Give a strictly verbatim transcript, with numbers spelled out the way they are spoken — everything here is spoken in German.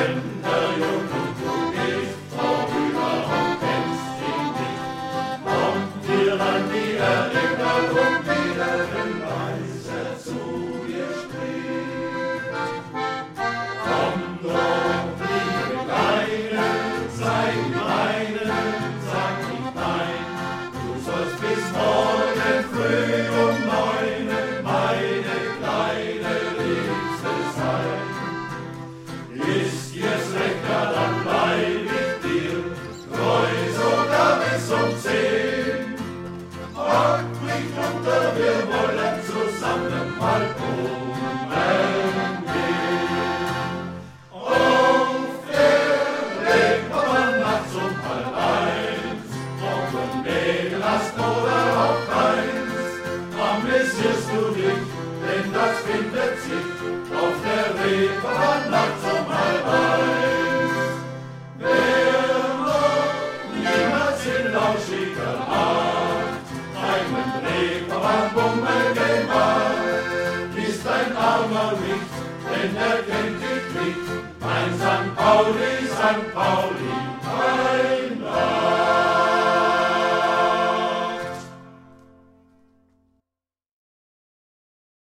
Rinderjung und du gehst vorüber und kennst ihn nicht. Kommt dir an die Erinnerung wieder, wenn weißer zu dir spricht. Komm doch, liebe Kleine, sei die meine, sag nicht nein. Du sollst bis morgen früh um neun meine kleine Liebste sein. Ist dir's recht, ja, dann bleib ich dir treu, sogar bis um zehn. Pack mich unter, wir wollen zusammen mal umgehen. Auf der Reeperbahn nachts um halb eins, ob du Nägel hast oder auch keins, amüsierst du dich, denn das findet sich auf der Reeperbahn nachts um halb eins. Wer noch niemals in lauschiger Nacht einen Reeperbahn-Bummel gemacht, ist ein armer Wicht, denn er kennt dich nicht, mein Sankt Pauli, Sankt Pauli.